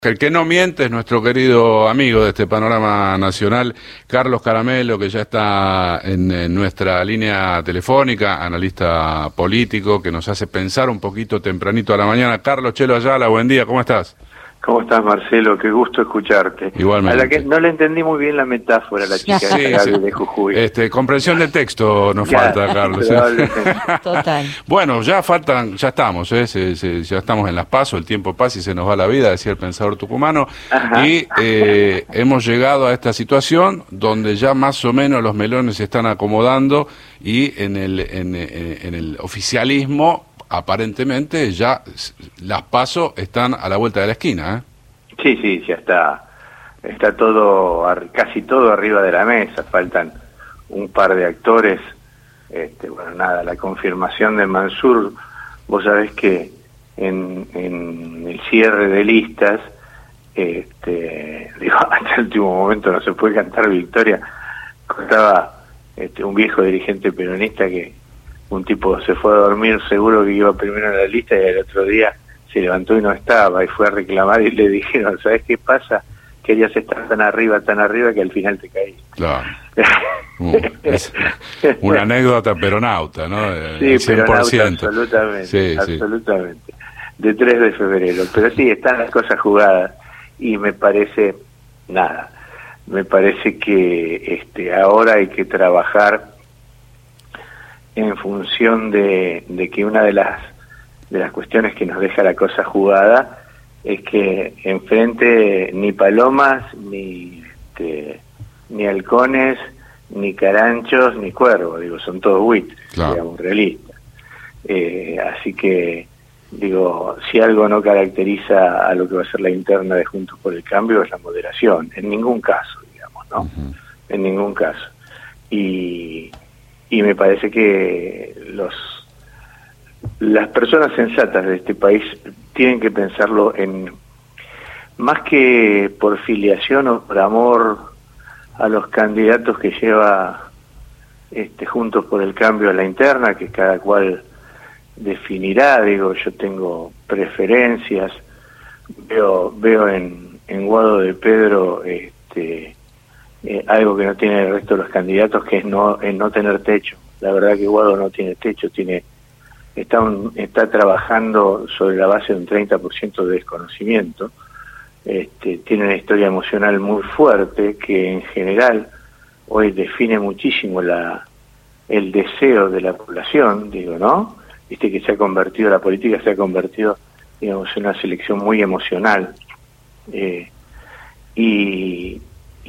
El que no miente es nuestro querido amigo de este panorama nacional, Carlos Caramelo, que ya está en nuestra línea telefónica, analista político, que nos hace pensar un poquito tempranito a la mañana. Carlos Chelo Ayala, buen día, ¿cómo estás? ¿Cómo estás, Marcelo? Qué gusto escucharte. Igualmente. A la que no le entendí muy bien la metáfora, la chica de Jujuy. Comprensión de texto nos falta, Carlos. Total. Bueno, ya estamos, ya estamos en las PASO, el tiempo pasa y se nos va la vida, decía el pensador tucumano. Ajá. Y hemos llegado a esta situación donde ya más o menos los melones se están acomodando y en el oficialismo aparentemente ya las PASO están a la vuelta de la esquina, ¿eh? Sí, ya está todo, casi todo arriba de la mesa. Faltan un par de actores. Bueno, nada, la confirmación de Mansur. Vos sabés que en el cierre de listas, hasta el último momento no se puede cantar victoria. Contaba un viejo dirigente peronista que un tipo se fue a dormir seguro que iba primero en la lista y el otro día se levantó y no estaba y fue a reclamar y le dijeron, ¿sabes qué pasa? Querías estar tan arriba que al final te caíste. Claro. Es una anécdota peronauta, ¿no? Sí, 100%. Peronauta, absolutamente, sí. Absolutamente. De 3 de febrero. Pero sí, están las cosas jugadas y me parece que ahora hay que trabajar en función de que una de las cuestiones que nos deja la cosa jugada es que enfrente ni palomas, ni halcones, ni caranchos, ni cuervos, son todos buitres, claro. Digamos, realistas. Así que, si algo no caracteriza a lo que va a ser la interna de Juntos por el Cambio es la moderación, en ningún caso, ¿no? Uh-huh. En ningún caso. Y me parece que las personas sensatas de este país tienen que pensarlo en más que por filiación o por amor a los candidatos que lleva Juntos por el Cambio a la interna, que cada cual definirá. Yo tengo preferencias, veo en Guado de Pedro algo que no tiene el resto de los candidatos, que es no tener techo. La verdad que Guado no tiene techo, está trabajando sobre la base de un 30% de desconocimiento. Tiene una historia emocional muy fuerte que en general hoy define muchísimo el deseo de la población, ¿no? Viste que la política se ha convertido, en una selección muy emocional. Y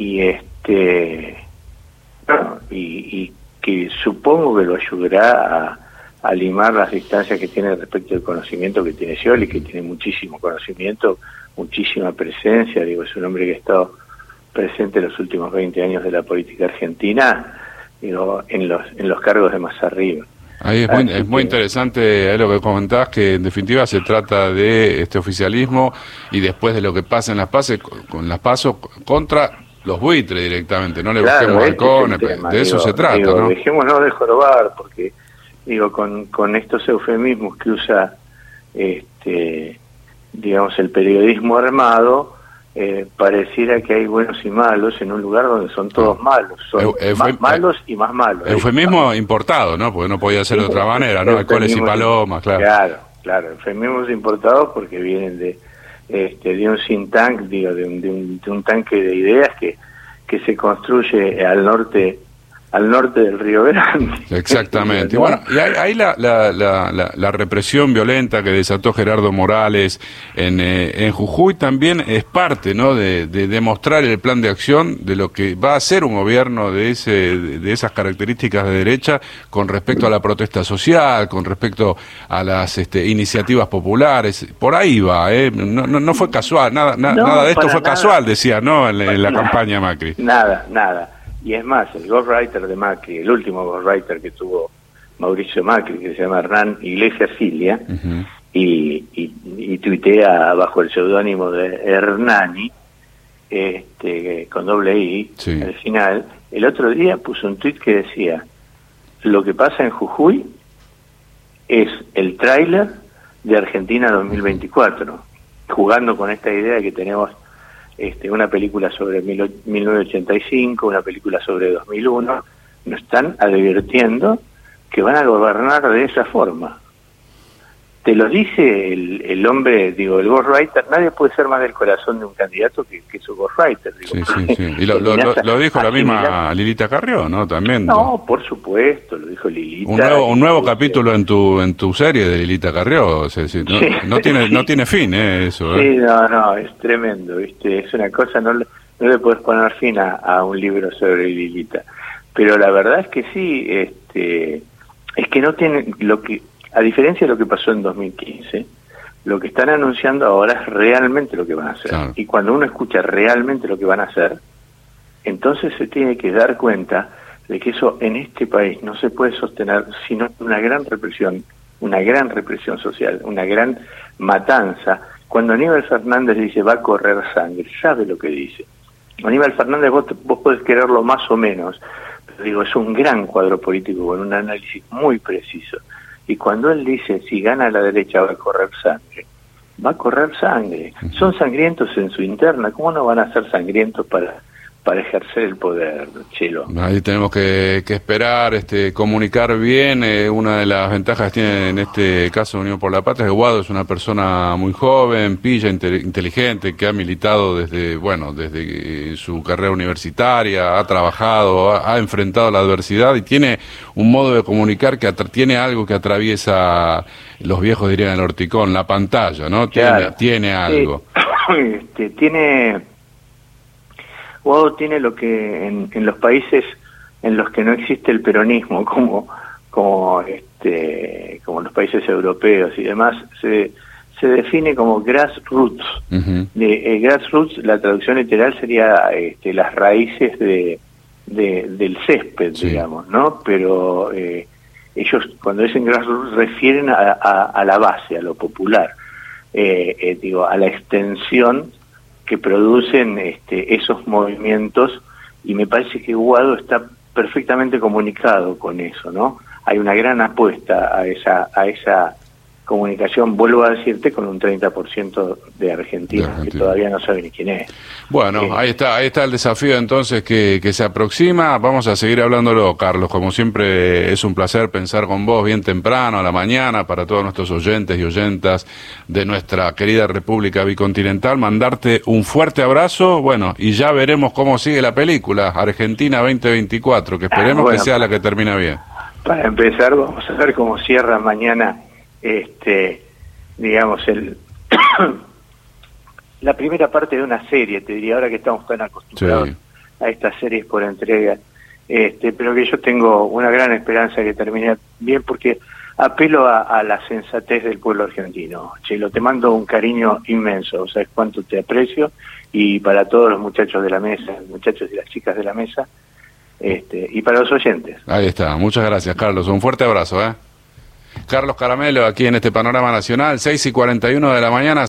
que supongo que lo ayudará a limar las distancias que tiene respecto al conocimiento que tiene Scioli, que tiene muchísimo conocimiento, muchísima presencia. Es un hombre que ha estado presente en los últimos 20 años de la política argentina, en los cargos de más arriba. Ahí es muy interesante lo que comentás, que en definitiva se trata de este oficialismo y después de lo que pasa en las PASO contra los buitres directamente, no le busquemos halcones, de eso se trata, ¿no? Dejémonos de jorobar, porque con estos eufemismos que usa el periodismo armado, pareciera que hay buenos y malos en un lugar donde son todos malos, son malos y más malos. Eufemismo importado, ¿no? Porque no podía ser de otra manera, ¿no? Halcones y palomas, claro. Claro, eufemismos importados porque vienen de un think tank, de un tanque de ideas que se construye al norte del Río Grande. Exactamente. Bueno, y ahí la represión violenta que desató Gerardo Morales en Jujuy también es parte, ¿no? de demostrar el plan de acción de lo que va a ser un gobierno de esas características de derecha con respecto a la protesta social, con respecto a las iniciativas populares. Por ahí va, no fue casual, nada de esto fue casual, decía, ¿no? En la campaña Macri. Nada. Y es más, el ghostwriter de Macri, el último ghostwriter que tuvo Mauricio Macri, que se llama Hernán Iglesias Cilia, uh-huh. y tuitea bajo el seudónimo de Hernani, con doble I, sí. Al final, el otro día puso un tuit que decía: lo que pasa en Jujuy es el tráiler de Argentina 2024. jugando con esta idea de que tenemos una película sobre 1985, una película sobre 2001, nos están advirtiendo que van a gobernar de esa forma. Te lo dice el hombre, digo, el ghostwriter. Nadie puede ser más del corazón de un candidato que su ghostwriter. Digo, sí. Y lo dijo la misma Lilita Carrió, ¿no? También. No, por supuesto, lo dijo Lilita. Un nuevo capítulo en tu serie de Lilita Carrió. O sea, no tiene fin, eso. Sí, no, es tremendo, ¿viste? Es una cosa, no le puedes poner fin a un libro sobre Lilita. Pero la verdad es que sí, es que no tienen a diferencia de lo que pasó en 2015, lo que están anunciando ahora es realmente lo que van a hacer. Claro. Y cuando uno escucha realmente lo que van a hacer, entonces se tiene que dar cuenta de que eso en este país no se puede sostener sino una gran represión social, una gran matanza. Cuando Aníbal Fernández dice va a correr sangre, sabe lo que dice. Aníbal Fernández vos podés quererlo más o menos, pero digo, es un gran cuadro político con un análisis muy preciso. Y cuando él dice, si gana la derecha va a correr sangre, va a correr sangre. Son sangrientos en su interna, ¿cómo no van a ser sangrientos para ejercer el poder, Chelo? Ahí tenemos que esperar, comunicar bien. Una de las ventajas que tiene en este caso Unión por la Patria es que Guado es una persona muy joven, pilla, inteligente, que ha militado desde su carrera universitaria, ha trabajado, ha enfrentado la adversidad y tiene un modo de comunicar que tiene algo que atraviesa, los viejos dirían el horticón, la pantalla, ¿no? Claro. Tiene algo. Guado tiene lo que en los países en los que no existe el peronismo, como los países europeos y demás, se define como grassroots. Uh-huh. Grassroots, la traducción literal sería las raíces del césped, sí, digamos, ¿no? Pero ellos cuando dicen grassroots refieren a la base, a lo popular, a la extensión que producen esos movimientos, y me parece que Guado está perfectamente comunicado con eso, ¿no? Hay una gran apuesta a esa comunicación, vuelvo a decirte, con un 30% de argentinos que todavía no saben ni quién es. Bueno, ahí está el desafío entonces que se aproxima. Vamos a seguir hablándolo, Carlos. Como siempre es un placer pensar con vos bien temprano, a la mañana, para todos nuestros oyentes y oyentas de nuestra querida República Bicontinental. Mandarte un fuerte abrazo, y ya veremos cómo sigue la película Argentina 2024, que esperemos que sea la que termina bien. Para empezar, vamos a ver cómo cierra mañana la primera parte de una serie, te diría, ahora que estamos tan acostumbrados a estas series por entrega, pero que yo tengo una gran esperanza que termine bien, porque apelo a la sensatez del pueblo argentino. Chelo, te mando un cariño inmenso, sabes cuánto te aprecio, y para todos los muchachos de la mesa, muchachos y las chicas de la mesa, y para los oyentes. Ahí está, muchas gracias, Carlos, un fuerte abrazo, Carlos Caramelo, aquí en este Panorama Nacional, 6:41 de la mañana.